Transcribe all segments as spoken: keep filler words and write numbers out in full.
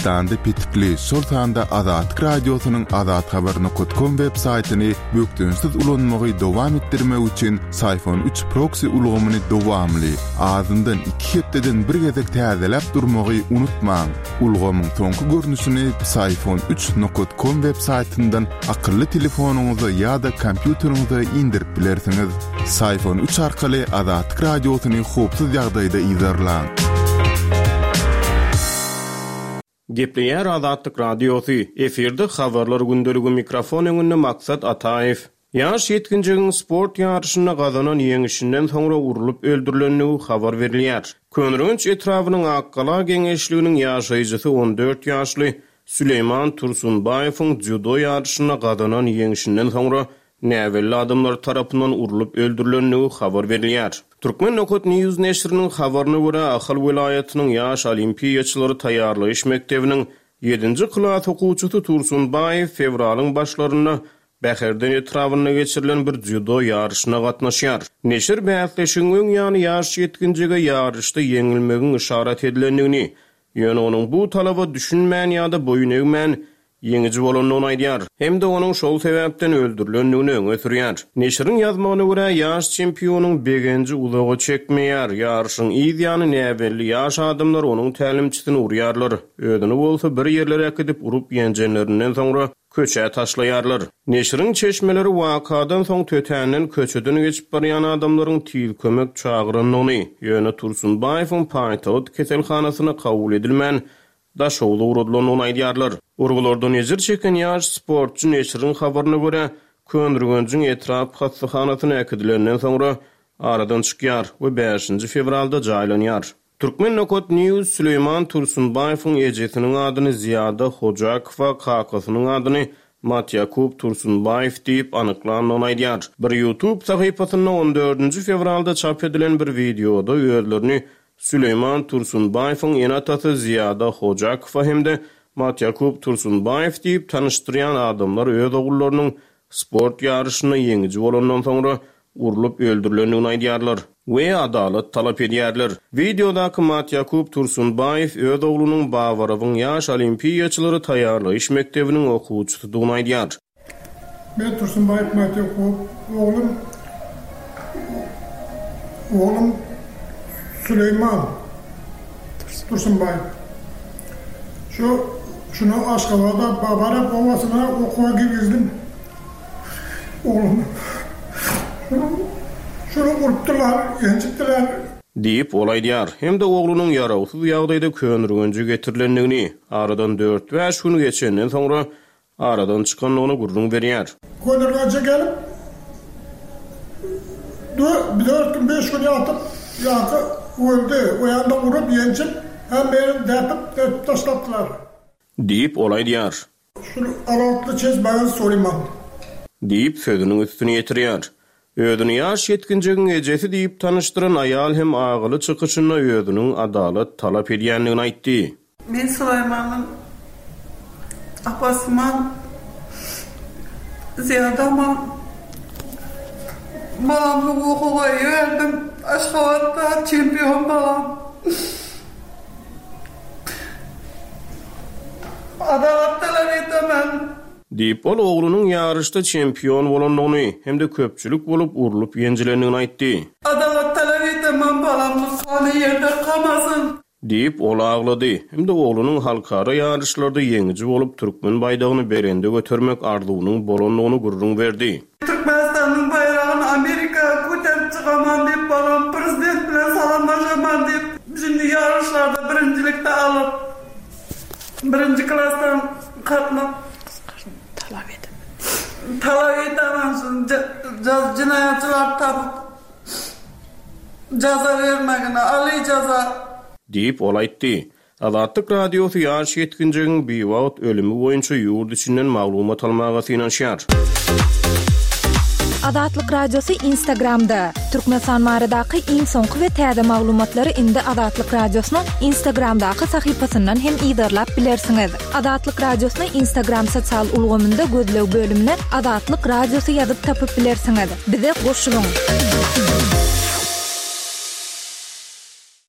Pakistanda pitikli şol sanda Azatlyk Radiosynyň azat habar nokta com web saytyny bökdünsiz ulanmagy dowam etdirmek üçin Sayfon üç proxy ulgamyny dowamly azyndan iki hepdeden bir gezek täzeläp durmagy unutmaň. Ulgamyň soňky görnüşini Sayfon üç nokta com web saytyndan akylly telefonuňyza ýa-da kompýuteriňize indirip bilersiňiz. Sayfon üç arkaly Azatlyk Radiosyny hopsuz ýagdaýda izlerläň. Gepleýär Azatlyk Radiosy. Eferde habarlar gündeligi mikrofon öňünde Maksat Ataev. Ýaş ýetginjigiň sport ýarşyna gazanan ýeňişinden soňra urulup öldürilenligi habar berilýär. Könrünç etrawynyň akkala geňeşliginiň ýaşaýjysy on dört ýaşly Süleyman Tursunbaýewiň judo ýarşyna gazanan ýeňişinden soňra näwelli adamlar tarapyndan urulup öldürilenligi habar berilýär. Türkmen Nokot News neşriniň habaryna görä Ahal vilayatynyň ýaş olimpiýaçylary taýýarlaýyş mektebiniň ýedinji klass okuwçysy Tursunbaýew fevralyň başlaryna Bäherden etrawyna geçirilen bir judo ýarşyna gatnaşýar. Neşir bähleşigiň ýany ýaş ýetginjige ýarşda ýeňilmegiň işaret edilendigini, ýöne onuň bu talaba düşünmän ýa-da boyun egmän ýeňiji bolanyny aýdýar. Hem de onuň şol sebäpden öldürilendigini öňe sürýär. Neşiriň ýazmagyna görä ýaş çempionuň begenji uzaga çekmeýär. Ýarşyň ýa-da näwelli ýaş adamlar onuň tälimçisini urýarlar. Ödüni bolsa bir ýerlere ekidip urup ýenjenlerinden soňra köçe taşlaýarlar. Neşiriň çeşmeleri wakadan soň tötänden köçeden geçip barýan adamlaryň tiýil kömek çagyranyny, ýöne Tursunbaýewiň paýtagat keselhanasyna kabul edilmän da şowlu urudylyny aýdýarlar. Urgulardan ejir çeken ýaş sportçy neşiriň habaryna görä Könrünçiň etrap hassahanasyna ekidilenden soňra aradan çykýar we beşinji fevralda jaýlanýar. Türkmen Nokot News Süleyman Tursunbaýewiň ejesiniň adyny Ziyada Hojakowa, kakasynyň adyny Matyakup Tursunbaýew diýip anyklanýan aýdýar. Bir YouTube sahypasynda on dördünji fevralda çap edilen bir videoda ýerlerini Süleyman Tursunbaýewiň enatasy Ziyada Hojakowa hemde Matyakup Tursunbaýew diýip tanışdyrýan adamlar öz ogullarynyň sport ýarşyna ýeňiji bolandan soňra urulup öldürilendigini aýdýarlar we adalet talap edýärler. Videodaky Matyakup Tursunbaýew öz oğlunyň Bawaryň ýaş olimpiýaçylary taýýarlaýyş mektebiniň okuwçysydygyny aýdýar. Ben Tursunbaýew Matyakup, oğlum oğlum Süleyman Tursunbaýew. Şu şunu Aşgabatda Babara Bawasyna okuwa girgizdim. Oğlum şunu urtdular, ýenjitdiler diýip olaýdýar. Hem de oğlunyň ýarawsyz ýagdaýda könrüňje getirilendigini, aradan dört beş gün geçenden soňra aradan çykan ony gurrun berýär. Könrüňje gelip dört gün beş gün ýatyp ýaky öldü. O ýanda urup ýenjip hem beni depip taşladylar diýip olaýdýar. Şunu aratly çezmäň soraýman diýip sözüniň üstüne ýetirýär. Ödüni ýaş ýetginjigiň ejesi diýip tanışdyran aýal hem agyly çykyşyna ödüniň adalet talap edýändigini aýtdy. Men Sulaymanyň apasyman Ziyadama balamyň okuwga ýerdim. Aşgabatda çempion balam. Adalet talap edemem diýip ol oğlunyň ýarışda çempion bolandygyny hem de köpçülik bolup urulup ýenjilendigini aýtdy. Adalet talap edemem balamyň sany ýerde kalmasyn diýip ol aglady. Hem de oğlunyň halkara ýarışlarda ýeňiji bolup türkmen baýdagyny berende götürmek arzuwynyň bolandygyny gurrun berdi. Türkmenistanyň baýragyny Amerika köterip çykaman diýip balam prezident bilen salamlaşaman diýip şimdi ýarışlarda birinjilikde alyp birinji klassdan katnap talap edip talap edemem cinayetçiler tapıp jaza vermegine aly jaza diýip olaýtdy. Azatlyk Radiosy ýaş ýetginjigiň biwagt ölümi boýunça ýurt içinden maglumat almaga synanýar. Azatlyk Radiosu Instagramda. Türkmenistan maradaky iň soňky we täze maglumatlary indi Azatlyk Radiosynyň Instagramdaky sahypasyndan hem ýerlap bilersiňiz. Azatlyk Radiosynyň Instagram sosial ulgamynda gözlew bölümine Azatlyk Radiosu ýazyp tapyp bilersiňiz. Bize goşulyň.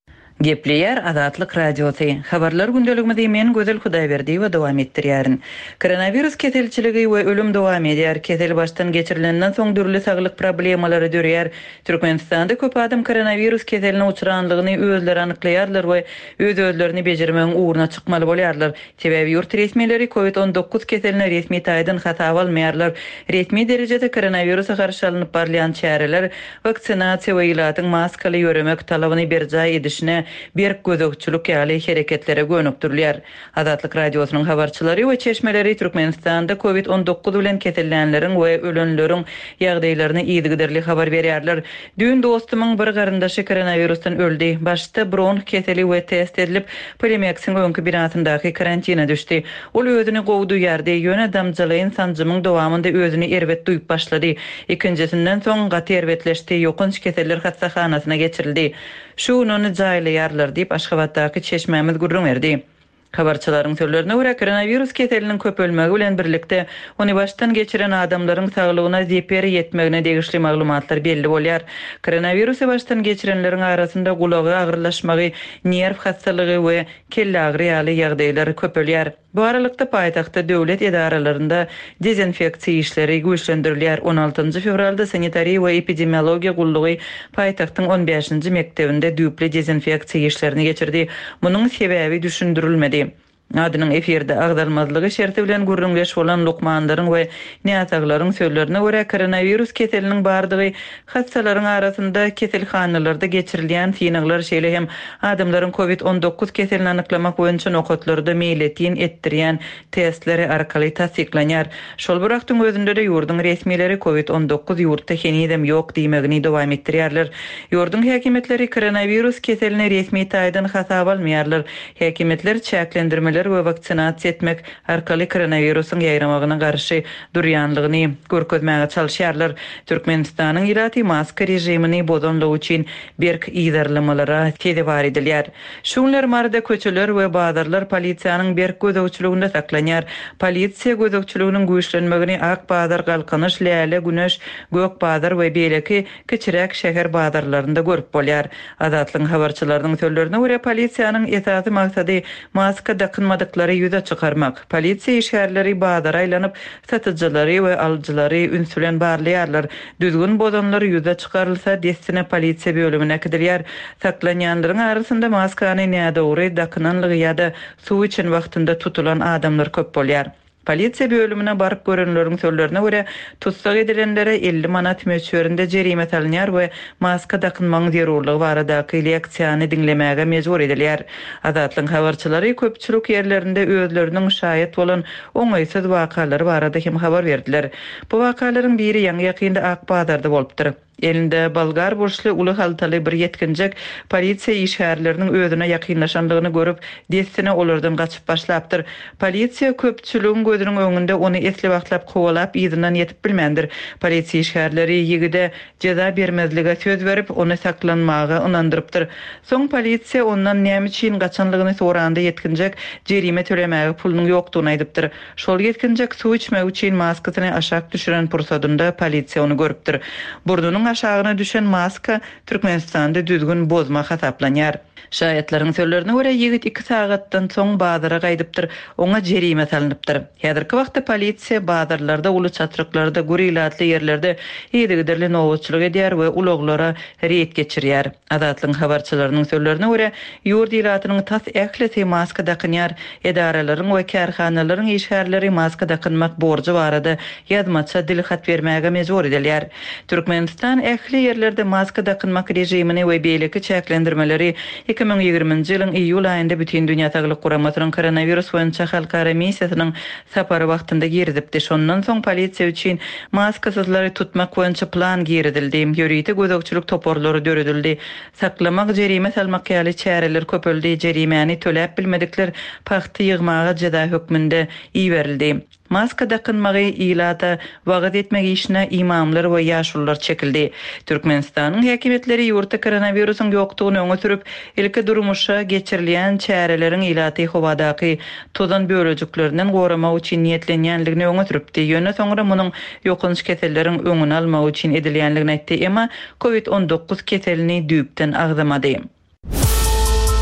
Gepleyer Azatlyk Radiosu. Habarlar gündeligimizde men Gözel Hudaýberdi we dowam etdirýärin. Koronavirus keselçiligi we ölüm dowam edýär. Kesel başdan geçirilenden soň dürli saglyk problemalary dörýär. Türkmenistanda köp adam koronavirus keseline uçranlygyny özleri anyklaýarlar we öz özlerini bejirmeň uğruna çykmaly bolýarlar. Sebäbi ýurt resmileri covid on dokuz keseline resmi taýdan hatap almaýarlar. Resmi derejede koronavirusa garşy alynıp barlayan çäreler vaksinasiýa we ilatyň maskaly ýöremek talabyny berjay edişine berk gözükçülük ýaly hereketlere gönükdirler. Azatlyk Radiosynyň habarçylary we çeşmeleri Türkmenistanda covid on dokuz bilen kesellenleriň we ölenleriň ýagdaýlaryny ýygyderli habar berýärler. Dün dostumyň bir garyndaşy koronavirusdan öldi. Başda bronk keseli we test edilip Polimex'in öňkü binatyndaky karantina düşdi. Ol özüni gowdy ýerde ýöne damjalyň sanjymyň dowamında özüni erbet duýup başlady. Ikincisinden soň gaty erbetleşdi. Ýokynç keseller hassahanasyna geçirildi. Şu onu jaýlaýarlar diýip Aşgabatdaky çeşmemiz gurrun berdi. Habarçylaryň sözlerine görä koronavirus keseliniň köp ölmegi bilen birlikde ony başdan geçiren adamlaryň saglygyna zeperi ýetmegine degişli maglumatlar belli bolýar. Koronavirusy başdan geçirenleriň arasynda gulagy agyrlaşmagy, nerv hastalygy we kelle agry ýaly ýagdaýlar köpelýär. Bu aralykda paýtagtda döwlet edaralarynda dezinfeksiýa işleri güýçlendirilýär. on altynjy fevralda sanitariýa we epidemiologiýa gullugy paýtagtyň on beşinji mektebinde düýpli dezinfeksiýa işlerini geçirdi. Munyň sebäbi düşündirilmedi. Adynyň efirde agdalmazlygy şerti bilen gurrunleş bolan Lukmanlaryň we näzaglaryň sözlerine görä koronavirus keseliniň bardygy hastalaryň arasynda keselhanalarda geçirilýän synaglar şeýle hem adamlaryň covid on dokuz keselini anyklamak boýunça nokatlarda meýletin etdirýän testleri arkaly tasdiklanýar. Şol bıraktyň özünde de ýurdun resmileri covid on dokuz ýurtda henidem ýok diýmegini dowam etdirýärler. Ýurdun häkimetleri koronavirus keselini resmi taýdan hasap almaýarlar. Häkimetler çäklendirmeler we vaksinasiýa etmek arkaly koronavirusyň ýaýramagyna garşy durýanlygyny görkezmäge çalyşýarlar. Türkmenistanyň ýaty maska rejimini bozanlygy üçin berk ýydarlamalara tedbir edilýär. Şunlar marda köçeler we bazarlar polisiýanyň berk gözegçiliginde saklanýar. Polisiýa gözegçiliginiň güýçlenmegini Ak Bazar, Galkanyş, Läle, Güneş, Gök Bazar we beýleki kiçirek şäher bazarlarynda görüp bolýar. Azatlyň habarçylarynyň sözlerine görä polisiýanyň esasy maksady maska dakynma ýa ýüze çykarmak. Polisiýa işgärleri bazara aýlanyp satyjylary we alyjylary ünsülen barlaýarlar. Düzgün bozanlar ýüze çykarylsa destine polisiýa bölümine gidilýär. Saklanýanlaryň arasynda maskany nädogry dakynanlygy ýa-da suw için wagtynda tutulan adamlar köp bolýar. Polisiýa bölümine barıp görenleriň sözlerine görä tutsak edilenlere elli manat möçberinde jerime salynýar we maska dakynmagyň zerurlygy baradaky leksiýany dinlemäge mejbur edilýär. Azatlyň habarçylary köpçülik ýerlerinde özleriniň şaýat bolan oňaýsız wakalary barada hem habar berdiler. Bu wakalaryň biri ýa-ni ýakynda Ak Bazarda bolupdyr. Elinde Balgar burçly uly haltaly bir ýetkinjek polisiýa işgärleriniň özüne ýakynlaşanlygyny görüp destine olardan gaçyp başlapdyr. Polisiýa köpçüligiň gözüniň öňünde ony esli wagtlap kowalap ýyzynan ýetip bilmendir. Polisiýa işgärleri ýigide jeza bermezlige söz berip ony saklanmagy ynandyrypdyr. Soň polisiýa ondan näme üçin gaçanlygyny soranda ýetkinjek jerime tölemäge pulunyň ýokdugyny aýdypdyr. Şol ýetkinjek suw içmek üçin maskasyny aşak düşüren pursatynda polisiýa ony görüpdir. Burdunyň aşağına düşen maska Türkmenistanda düzgün bozma hasaplanýar. Şaýatlaryň sözlerine görä ýigit iki sagatdan soň bazara gaýdypdyr, oňa jerime salynıpdyr. Häzirki wagtda polisiýa bazarlarda, uly çatryklarda, gurilatly ýerlerde ýygyderli nowatçylyk edýär we ulaglara reýet geçirýär. Azatlyň habarçylarynyň sözlerine görä ýurt ýylatynyň tas ählisi maska dakynýar, edaralaryň we kärhanalaryň işgärleri maska dakynmak borjy barada ýazmaça dilhat bermäge mejbur edilýär. Türkmenistan ähli ýerlerde maska dakynmak rejimini we beýleki çäklendirmeleri iki bin ýygrimiňji ýylyň iýul aýynda bütün dünýä Saglyk Guramasynyň koronavirus boýunça halkara missiýasynyň sapary wagtynda girdipdi. Şondan soň polisiýa üçin maskasyzlary tutmak boýunça plan girdildi. Ýörüýte gözegçilik toporlary döredildi. Saklamak, jerime salmak ýaly çäreler köpeldi. Jerimeni töläp bilmedikler paxty ýygmaga jeda hökmünde iýerildi. Maska dakynmagy ýylata wagt etmek işine imamlar we ýaşullar çekildi. Türkmenistanyň häkimetleri ýurtda koronavirusyň ýokdugyny öňe sürüp, ilki durmuşa geçirilýän çärelerin ýylaty howadaky tozan bölejikleriniň goramak üçin niýetlenýänligini öňe sürüpdi. Ýöne soňra munyň ýokynç keselleriň öňüni almak üçin edilýänligini aýtdy, emma covid on dokuz keselini düýpden agdamady.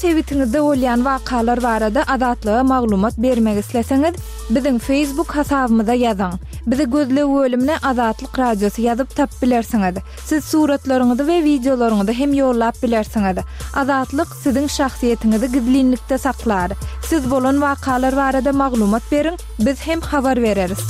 sebitinizde bolýan wakalar barada azatlyga maglumat bermek isleseňiz, biziň Facebook hasabymyza ýazyň. Bizi gözle bölümine Azatlyk Radiosu ýazyp tap bilersiňiz. Siz suratlaryňyzy we videolaryňyzy hem ýollap bilersiňiz. Azatlyk siziň şahsiýetiniňizi gizlinlikde saklar. Siz bolan wakalar barada maglumat beriň, biz hem habar bereriz.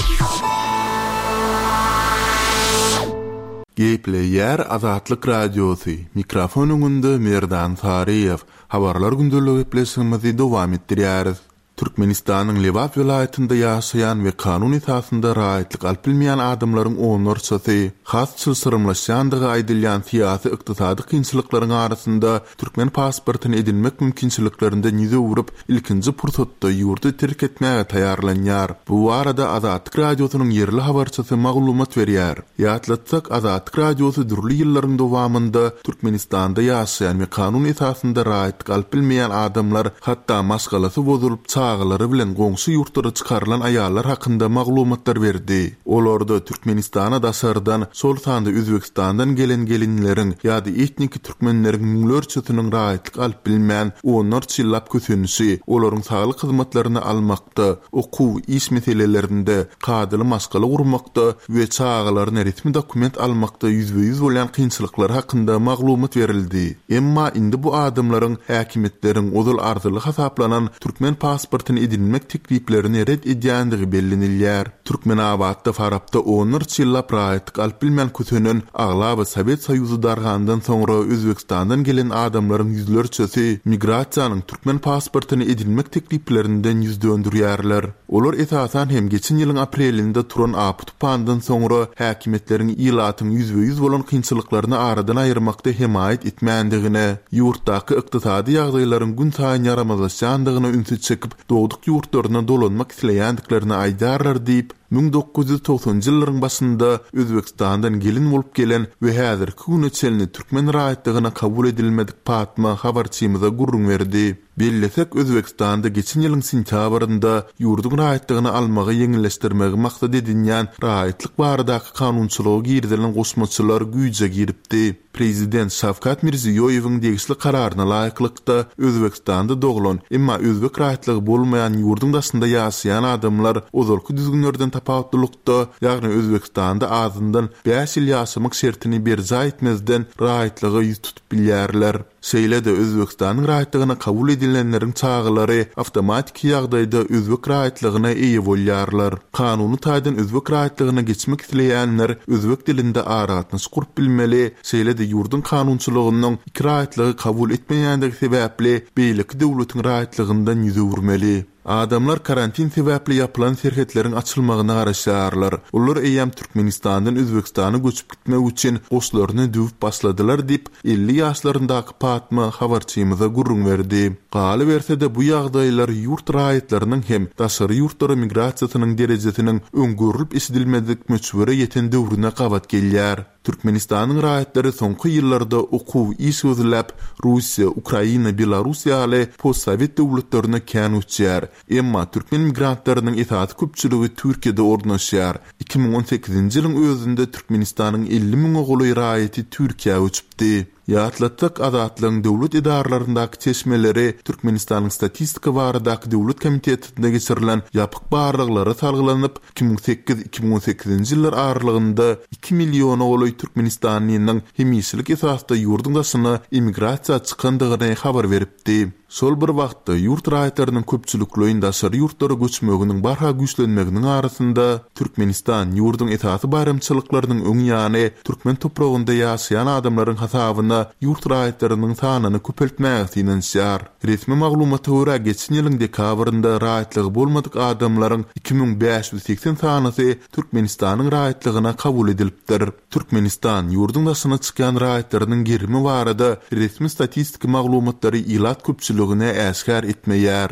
Gepleýär Azatlyk Radiosu. Mikrofonuňynda Merdan Sariýew. Habarlar gündäligi gepleşigimizi dowam etdirýäris. Türkmenistanyň Lewat vilayetinde ýaşaýan we kanun esasynda raýatlyk alyp bilmeýän adamlaryň onursy, has çylsyrymlaşýandygy aýdylýan syýasy ykdysady kynçylyklaryň arasynda türkmen pasportyny edinmek mümkinçiliklerinde ýüze urup ilkinji pursatda ýurdy terk etmäge taýarlanýar. Bu arada Azatlyk Radiosynyň ýerli habarçysy maglumat berýär. Ýatlatsak, Azatlyk Radiosu durly ýyllaryň dowamında Türkmenistanda ýaşaýan we kanun esasynda raýatlyk alyp bilmeýän adamlar, hatda maskalasy bozulup ağaları bilen goňşy ýurtlara çykarlan aýallar hakynda maglumatlar berdi. Olarda Türkmenistana dasardan, sol sanda Özbekistandan gelen gelinleriň ýa-da etnik türkmenleriň müňlerçetynyň raýatlyk alyp bilmän onlar çyllap kösünýsi, olaryň saglyk hyzmatlaryny almakda, okuw, iş meselelerinde kadyly maskaly gurmakda we çağalaryna resmi dokument almakda ýüzbe ýüz bolan kynçylyklar hakynda maglumat berildi. Emma indi bu adamlaryň häkimetleriň ozal arzyly hasaplanan türkmen pasport edinmek tekliplerini red edýändigi bellenilýär. Türkmenabadda Farapda onur çyllap raýatlyk alyp bilmän kösünün aglaba Sowet Soýuzy dargandan soňra Özbekistandan gelen adamlaryň ýüzlerçesi migrasiýanyň türkmen pasportyny edinmek tekliplerinden ýüz döndürýärler. Olar esasan hem geçen ýylyň aprelinde turan aptupandan soňra häkimetleriň ýylatyň ýüzbe ýüz bolan kynçylyklaryny aradan aýyrmakda hemaýet etmändigine, ýurtdaky ykdysady ýagdaýlaryň gün saýyn yaramazlaşýandygyna ünsüz çekip doğduk yurtlarına dolanmak isleýändiklerini aýdarlar diýip bin dokuz ýüz togsanyňjy ýyllaryň başynda Özbekistandan gelin bolup gelen we häzirki güne çelni türkmen raýatlygyna kabul edilmedik Fatma habarçymyza gurrun berdi. Bellesek Özbekistanda geçen ýylyň sentýabrynda ýurduň raýatlygyny almagy ýeňilleşdirmegi maksat edilýän raýatlyk baradaky kanunçylygy girdilen goşmaçylar güýje giripdi. Prezident Şavkat Mirziýoýewiň degişli kararyna laýyklykda Özbekistanda doglan, emma özbek raýatlygy bolmaýan ýurduň daşynda ýaşaýan adamlar ozalky düzgünlerden tapawutlykda, ýagny Özbekistanda azyndan beş ýyl ýaşamak şertini berza etmezden raýatlygy ýüz tutup bilýärler. Şeýle-de Özbekistanyň raýatlygyna kabul edilenleriň çağılary awtomatik ýagdaýda özbek raýatlygyna eýe bolýarlar. Kanuny taýdan özbek raýatlygyna geçmek isleýänler özbek dilinde aragatny gurup bilmeli, şeýle-de ýurdun kanunçylygynyň iki raýatlygy kabul etmeýändigi sebäpli beýleki döwletiň raýatlygyndan ýüze urmaly. Adamlar karantin sebäpli yapılan serhetleriň açylmagyna garaşýarlar. Olar eýem Türkmenistandan Özbekistana göçüp gitmek üçin goşlaryny düwüp basladylar diýip elli ýaşlaryndaky Fatma habarçymyza gurrun berdi. Galy berse-de bu ýagdaýlar ýurt raýatlarynyň hem daşary ýurtlara migrasiýasynyň derejesiniň öňgörülip isledilmedik möçbere ýeten döwrüne gabat gelýär. Türkmenistanyň raýatlary soňky ýyllarda okuw, iş gözläp Russiýa, Ukraina, Belarusiýa ýaly post-sowet döwletlerine kän uçýar. Emma türkmen migrantlarynyň esasy köpçüligi Türkiýede ornaşýar. iki bin on sekizinji ýylyň özünde Türkmenistanyň elli miň oguly raýaty Türkiýe uçupdy. Ýatlatsak azatlygyň döwlet idaralaryndaki çeşmeleri Türkmenistanyň statistika baradaky döwlet komitetinde geçirilen ýapyk barlyklary salgylanyp iki bin sekiz iki bin on sekizinji ýyllar aralygynda iki million oguly Türkmenistanyň hemişlik esasda ýurduň daşyna immigrasiýa çykandygyny habar beripdi. Sol bir wagtda ýurt raýatlarynyň köpçülikliğinde daşary ýurtlara göçmeginiň barha güýçlenmeginiň arasynda Türkmenistan ýurdun esasy bayramçylyklarynyň öň ýany türkmen topragynda ýaşaýan adamlaryň hasabyna ýurt raýatlarynyň sanyny köpeltmäge sinenýär. Resmi maglumata görä geçen ýylyň dekabrynda raýatlygy bolmadyk adamlaryň iki bin beş ýüz seksen sanysy Türkmenistanyň raýatlygyna kabul edilipdir. Türkmenistan ýurdun daşyna çykan raýatlarynyň girimi barada resmi statistika maglumatlary ilat köpçüligine äskär etmeýär.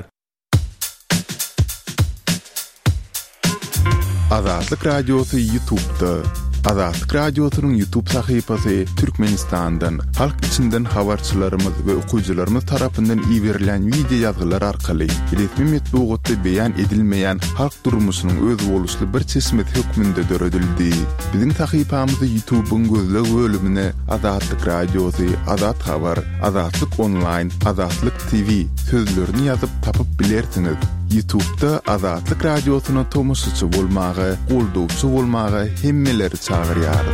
Azatlyk Radiosu YouTube'da Azatlyk Radiosynyň YouTube sahypasy Türkmenistandan, halk içinden habarçylarymyz we okuwçylarymyz tarapyndan iýerilen video ýazgylar arkaly resmi metbuatda beýan edilmeýän halk durmuşynyň öz boluşly bir çeşmet hökmünde döredildi. Biziň sahypamyzy YouTube'un gözleg bölümine Azatlyk Radiosy, Azat Habar, Azatlyk Online, Azatlyk T V sözlerini ýazyp tapyp bilersiňiz. YouTube'da Azatlyk Radiosyna tomoşçy bolmagy, goldowçy bolmagy hemmeleri çağırýar.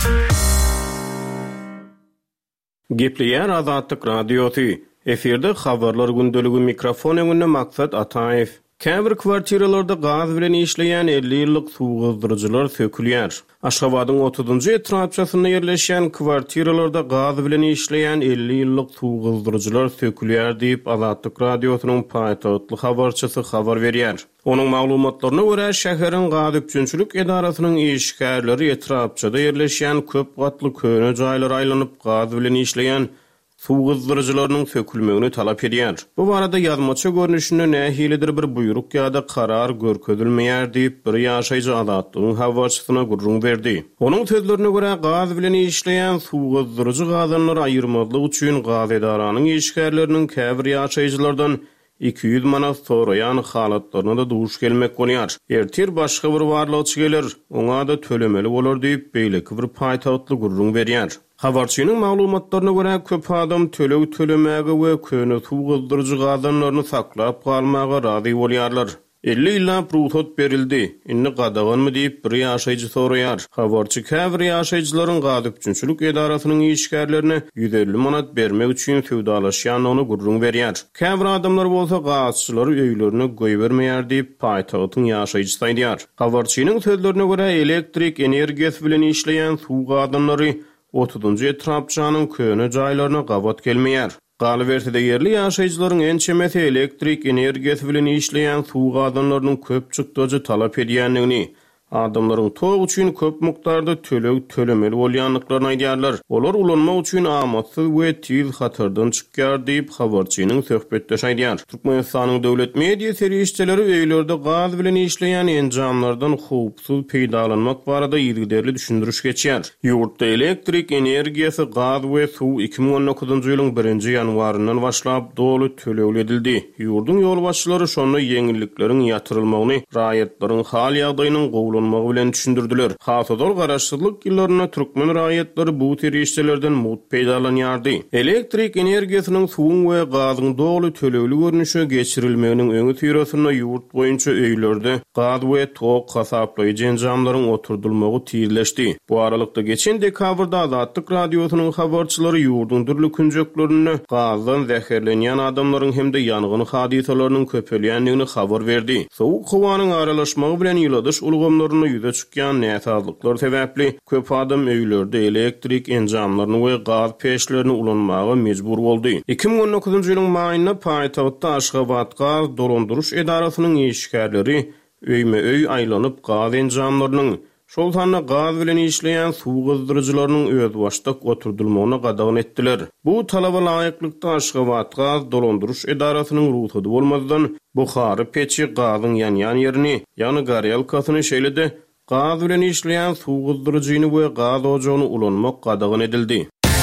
Gepleýär Azatlyk Radiosy. Eferde habarlar gündeligi mikrofon öňünde Maksat Ataev. Käbir kwartiralarda gaz bilen işleýän elli ýyllyk suwgazdyryjylar sökülýär. Aşgabatyň otuzunjy etrapçasyna ýerleşen kwartiralarda gaz bilen işleýän elli ýyllyk suwgazdyryjylar sökülýär diýip Azatlyk Radiosynyň paýtagtly habarçysy habar berýär. Onuň maglumatlaryna görä şäheriň gaz üçinçilik edarasynyň işgärleri etrapçada ýerleşen köp gatly köne jaýlar aýlanyp gaz bilen işleýän suwgazdyryjylarynyň sökülmegini talap edýär. Bu barada ýazmaça görnüşinde nähilidir bir buyruk ýa-da karar görkezilmeýär diýip bir ýaşaýjy Azatlygyň habarçysyna gurrun berdi. Onuň sözlerine görä gaz bilen işleýän suwgazdyryjy gazanlar aýyrmalyk üçin gaz edaranyň işgärleriniň käbir ýaşaýjylardan iki yüz manat soraýan halatlaryna da duş gelmek bolýar. Ertir başga bir warlygy gelir, oňa da tölemeli bolar diýip beýleki bir paýtagtly gurrun berýär. Habarçynyň maglumatlaryna görä köp adam tölew tölemäge we köne suwgazdyryjy gazanlaryny saklap galmaga razy bolýarlar. elli ýylla ruhsat berildi. Inni gadaganmy diýip bir ýaşaýjy soraýar. Habarçy käbir ýaşaýjylaryň gaz üçinçilik edarasynyň işgärlerini yüz elli manat bermek üçin söwdalaşýanyny gurrun berýär. Käbir adamlar bolsa gazçylary öýlerine goý bermeýär diýip paýtagtyň ýaşaýjysy aýdýar. Habarçynyň sözlerine görä elektrik energiýasy bilen işleýän suw gazanlary otuzunjy etrapçanyň köne jaýlaryna gabat gelmeýär. Galybertide yerli ýaşaýjylaryň ençemesi elektrik energiýasy bilen işleýän suw gazanlarynyň köp çykdyjy talap edýändigini, adamlaryň tog üçin köp mukdarda tölew tölemeli bolýanlyklaryny aýdýarlar. Olar ulanmak üçin amatsyz we tiz hatardan çykýar diýip habarçynyň söhbetde aýdýar. Türkmenistanyň döwlet media serýişçileri öýlerde gaz bilen işleýän enjamlardan howpsuz peýdalanmak barada ýygyderli düşündiriş geçýär. Ýurtda elektrik energiýasy, gaz we suw iki ming on dokuzunjy ýylyň birinji ýanwaryndan başlap dolu tölewli edildi. Ýurdun ýolbaşçylary şonu ýeňillikleriň ýatyrylmagyny, raýatlaryň hal ýagdaýynyň gowlanmagy bilen düşündirdiler. Hasodor garaşsyzlyk ýyllaryna türkmen raýatlary bu terişçilerden mut peýdalanýardy. Elektrik energiýasynyň suwun we gazyň dolu tölewli görnüşe geçirilmeginiň öňü türesinä ýurt boýunça öýlerde gaz we tok hasaplaýjy enjamlaryň oturdulmagy tiýleşdi. Bu aralykda geçen dekabrda Azatlyk Radiosynyň habarçylary ýurdun dürli künjeklerini gazdan zäherlenýän adamlaryň hemde ýangyn hadisalarynyň köpelýändigini habar berdi. Sowuk howanyň aralaşmagy bilen ýyladyş ulgamlaryny ýüze çykýan näsazlyklar sebäpli köp adam öýlerde elektrik enjamlaryny we gaz peşlerini ulanmaga mejbur boldy. iki ming on dokuzunjy ýylyň maýyna paýtagtda Aşgabat gaz dolandyryş edarasynyň işgärleri öýme öý aýlanyp gaz enjamlarynyň şol sanna gaz bilen işleýän suwgazdyryjylarynyň öz başdak oturdulmagyna gadagan etdiler. Bu talaba laýyklykda Aşgabat gaz dolandyryş edarasynyň ruhsaty bolmazdan buhary peçi gazyň ýanýan ýerini, ýani garyalkasyny şeýlede gaz bilen işleýän suwgazdyryjyny we gaz ojagyny ulanmak gadagan edildi.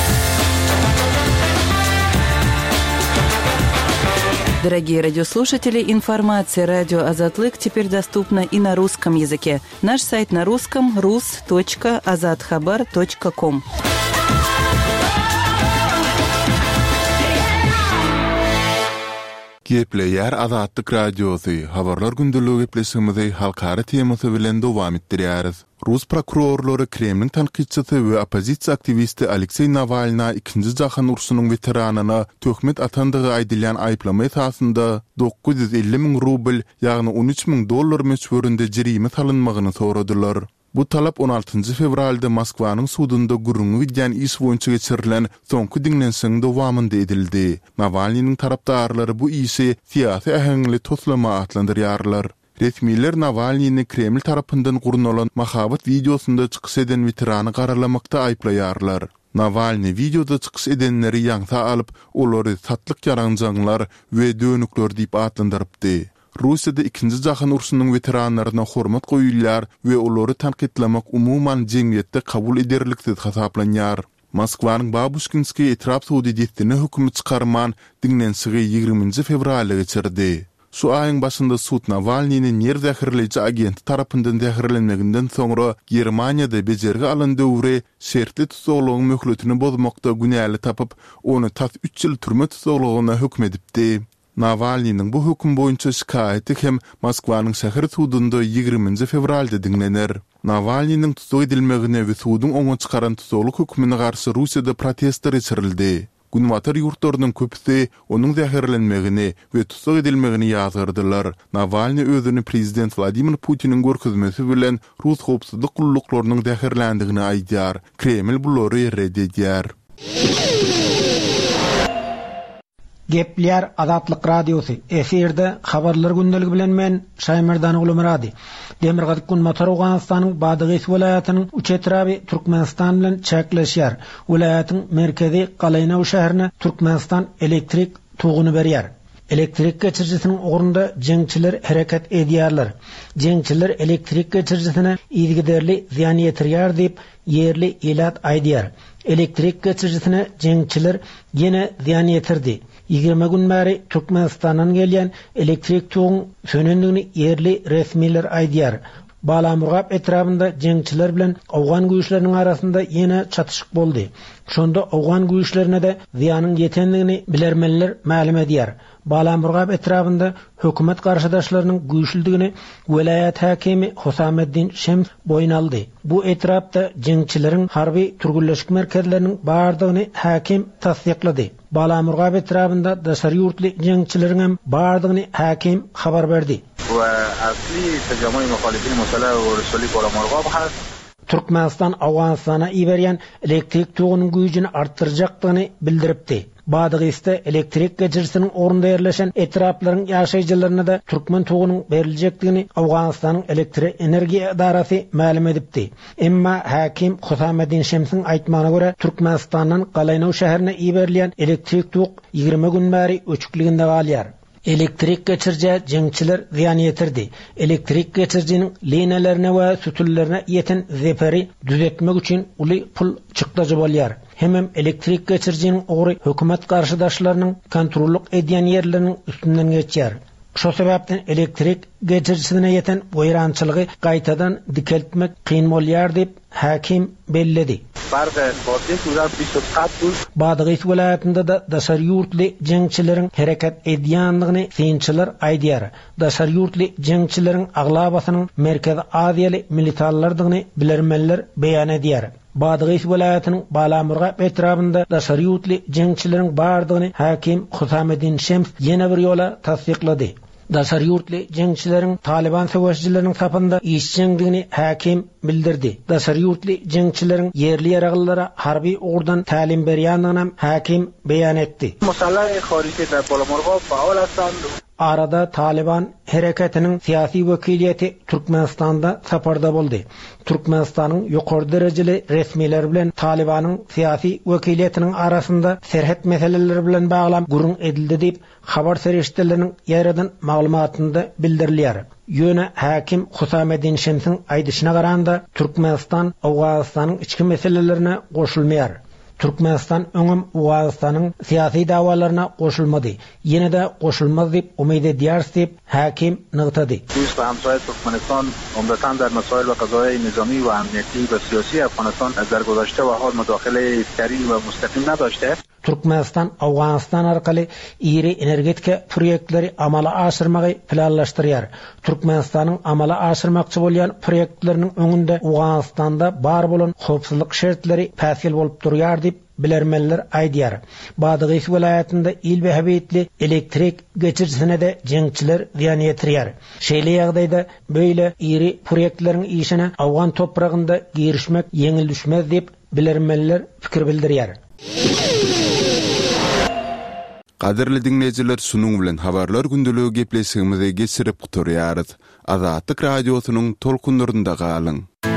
Дорогие радиослушатели, информация радио «Азатлык» теперь доступна и на русском языке. Наш сайт на русском – рус точка азатхабар точка ком. Gepleýär Azatlyk Radiosy, habarlar gündeligi gepleşigimizi halkara temasy bilen dowam etdirýäris. Rus prokurorlary Kremlin tanqidçisi we opozisiýa aktivisti Aleksey Navalny ikinji jahan urusynyň veteranyna töhmet atandygy aýdylýan aýplama esasynda dokuz yüz elli ming rubl, ýagny on üç ming dollar meçhurynda jerime salynmagyny soradylar. Bu talap on altıncı fevralda Moskwanyň sudunda gurrungy widýän iş boýunça geçirilen soňky diňlenşiň dowamynda edildi. Navalnyň tarapdarlary bu işi siýasy ähengli toslama atlandyrýarlar. Resmiler Navalnyni Kreml tarapyndan gurunalan mahabat videosunda çykyş eden veterany garalamakda aýplaýarlar. Navalny videoda çykyş edenleri ýaňsa alyp, olary satlyk ýaranjaňlar we dönükler diýip atlandyrypdy. Russiýada ikinji jahan urşunyň veteranlaryna hormat goýulýar we olary tanqidlamak umuman jemgyýetde kabul ederliksiz hasaplanýar. Moskwanyň Babushkinskiy etrap suwdiýetine hüküm çykarman dinlenşigi ýigriminji fevraly geçirdi. Şu aýyň başynda Sud Navalnyň yer zähirleýiji agenti tarapyndan zähirlenmeginden soňra Germaniýada bejerge alan döwre şertli tutuklugyň möhletini bozmakda günäli tapyp, onu tas üç ýyl türme tutuklugyna hüküm edipdi. Navalnyň bu hüküm boýunça şikaýeti hem Moskwanyň şäher sudunda ýigriminji fevralda dinlenir. Navalnyň tutuk edilmegine we sudyň oňa çykaran tutukluk hükmüne garşy Russiýada protestler geçirildi. Günwatar ýurtlarynyň köpüsi onuň zähirlenmegini we tutuk edilmegini ýazgyrdylar. Navalny özüni prezident Vladimir Putiniň görkezmesi bilen Rus howpsuzlyk gullaklarynyň zähirlendigini aýdýar. Kreml bulary reddedýär. Gepler Azatlyk Radiosu. Eferde habarlar gündeligi bilen men Şaýmyrdan Ulumrady. Demirgazyk gün motor Awganystanyň Badygy welaýatynyň üç etraby Türkmenistan bilen çäkleşýär. Welaýatyň merkezi Galaynaw şäherine Türkmenistan elektrik tuguny berýär. Elektrik geçirjisiniň orunda jeňçiler hereket edýärler. Jeňçiler elektrik geçirjisine ýygyderli ziýan ýetirýär diýip yerli elat aýdýar. Elektrik geçirjisine jeňçiler ýene ziýan ýetirdi. ýygrimi gün bäri Türkmenistandan gelýän elektrik tuğun sönendigini yerli resmiler aýdýar. Balamurgap etrafında jeňçiler bilen Awgan güýçleriniň arasynda ýene çatışyk boldy. Şonda Awgan güýçlerine de ziýanyň ýetendigini bilermenler ma'lum edýär. Balamurgap etrafında hökümet garşydaşlarynyň güýçlüdigini welaýat hakimi Husameddin Şems boýun aldy. Bu etrapda jeňçileriň harby türgülleşik merkezleriniň bardygyny hakim tasdiklady. Balamurgap etrafında daşary ýurtly jeňçileriň hem bardygyny hakim habar berdi. وأصلي تجمع مخالفين المسألة ورسولي Balamurgap has. Türkmenistan Awganystana iberýän elektrik tuğunyň güýjini artdyrjakdygyny bildiripdi. Badygysta elektrik geçirjisiniň orunda ýerleşen etraplaryň ýaşaýjylaryna da türkmen tuğunyň berilejekdigini Awganystanyň elektrik energiýa idarasy ma'lum edipdi. Emma hakim Husameddin Şemsiň aýtmagyna görä Türkmenistandan Galaynaw şäherine iberilýän elektrik tuğ ýygrimi gün bäri öçükliginde galýar. Elektrik geçirje jeňçiler ziýan ýetirdi. Elektrik geçirjiniň liniýalarına we sütüllerine ýeten zeperi düzetmek üçin uly pul çykdagy bolýar. Hemem elektrik geçirjiniň ogry hökümet garşydaşlarynyň kontrolluk edýän ýerleriniň üstünden geçýär. Şo sebäpden elektrik geçirjisine ýeten goýrançylygy gaýtadan dikeltmek kyn bolýar diýip hakim belledi. Badygy welaýatynda da daşary ýurtly jeňçileriň hereket edýändigini synçylar aýdýar. Daşary ýurtly jeňçileriň aglabasynyň Merkezi Aziýaly militarlardygyny bilermenler beýan edýär. Badygy welaýatynyň Balamurgap etrafynda daşary ýurtly jeňçileriň bardygyny hakim Husameddin Şems ýene bir ýola tasdiklady. Daşary ýurtly jeňçileriň Taliban söwüşçileriniň sapynda işçiligini hakim bildirdi. Daşary ýurtly jeňçileriň yerli ýaraglylara harby ugurdan talim berýändigini hakim beýan etdi. Musallar-ı harici de Balamurgap faol aslan. Arada Taliban hareketinin siyasi vekiliyeti Türkmenistan'da saparda boldy. Türkmenistanyň ýokary derejeli resmiler bilen Taliban'ın siyasi vekiliyetinin arasında serhet meseleleri bilen baglam gurun edildi diýip habar serişdeleriniň ýerden maglumatynda bildirilýär. Ýöne hakim Husameddin Şemsiň aýdyşyna garanda Türkmenistan Awganystanyň içki meselelerine goşulmaýar. Türkmenistan öňüm Awganystanyň siyasi dawalaryna goşulmady. Ýene de goşulmaz diýip umyt edýär diýip hakim nygtady. Dost hamsoy Türkmenistan umdatan dar mesail we qadaya nizami we amniyeti we siyasi Afganistan az der gozashte we hal müdahale seri we mustaqim nadaşdy. Türkmenistan Awganystan arkaly iri energetika proyektleri amala aşyrmagy planlaşdyrýar. Türkmenistanyň amala aşyrmakçy bolýan proyektleriniň öňünde Awganystanda bar bolan howpsuzlyk şertleri päsil bolup durýar diýip bilermenler aýdýar. Badygy welaýatynda il we hebetli elektrik geçirjisine de jeňçiler ziýan ýetirýär. Şeýle ýagdaýda beýle iri proyektleriň işine Awgan topragynda girişmek ýeňil düşmez diýip bilermenler pikir bildirýär. Qadirli dinleyijiler, şunuň bilen habarlar gündeligi gepleşigimizi geçirip guturýarys. Azatlyk radiosynyň tolkunlarynda galyň.